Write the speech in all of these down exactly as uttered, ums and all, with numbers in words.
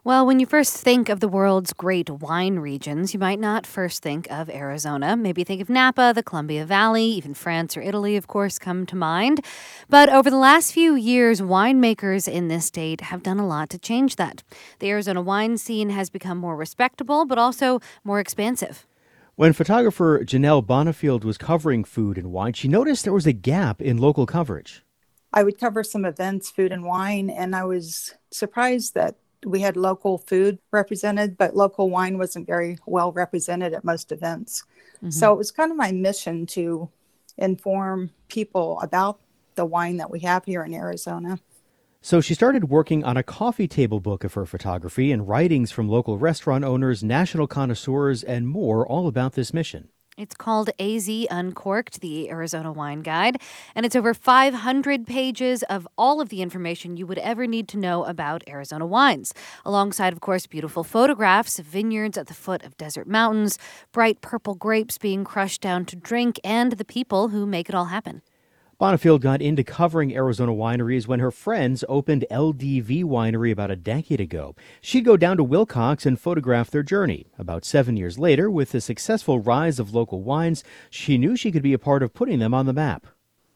Well, when you first think of the world's great wine regions, you might not first think of Arizona. Maybe think of Napa, the Columbia Valley, even France or Italy, of course, come to mind. But over the last few years, winemakers in this state have done a lot to change that. The Arizona wine scene has become more respectable, but also more expansive. When photographer Janelle Bonifield was covering food and wine, she noticed there was a gap in local coverage. I would cover some events, food and wine, and I was surprised that we had local food represented, but local wine wasn't very well represented at most events. Mm-hmm. So it was kind of my mission to inform people about the wine that we have here in Arizona. So she started working on a coffee table book of her photography and writings from local restaurant owners, national connoisseurs, and more, all about this mission. It's called A Z Uncorked, the Arizona Wine Guide, and it's over five hundred pages of all of the information you would ever need to know about Arizona wines, alongside, of course, beautiful photographs of vineyards at the foot of desert mountains, bright purple grapes being crushed down to drink, and the people who make it all happen. Bonifield got into covering Arizona wineries when her friends opened L D V Winery about a decade ago. She'd go down to Wilcox and photograph their journey. About seven years later, with the successful rise of local wines, she knew she could be a part of putting them on the map.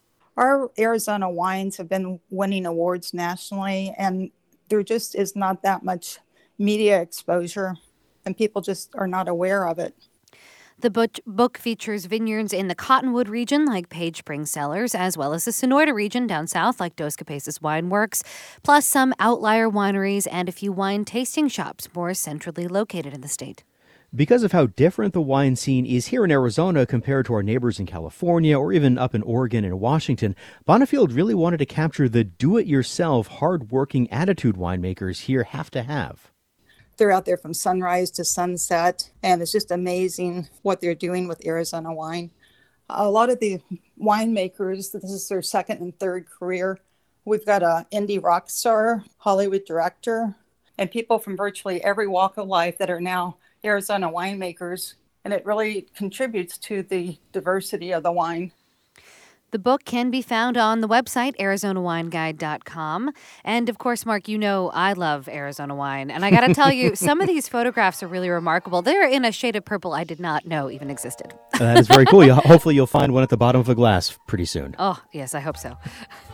Our Arizona wines have been winning awards nationally, and there just is not that much media exposure, and people just are not aware of it. The book features vineyards in the Cottonwood region, like Page Springs Cellars, as well as the Sonoyta region down south, like Dos Cabezas Wine Works, plus some outlier wineries and a few wine tasting shops more centrally located in the state. Because of how different the wine scene is here in Arizona compared to our neighbors in California or even up in Oregon and Washington, Bonifield really wanted to capture the do-it-yourself, hard-working attitude winemakers here have to have. They're out there from sunrise to sunset, and it's just amazing what they're doing with Arizona wine. A lot of the winemakers, this is their second and third career. We've got an indie rock star, Hollywood director, and people from virtually every walk of life that are now Arizona winemakers, and it really contributes to the diversity of the wine. The book can be found on the website, arizona wine guide dot com. And, of course, Mark, you know I love Arizona wine. And I got to tell you, some of these photographs are really remarkable. They're in a shade of purple I did not know even existed. That is very cool. Hopefully you'll find one at the bottom of a glass pretty soon. Oh, yes, I hope so.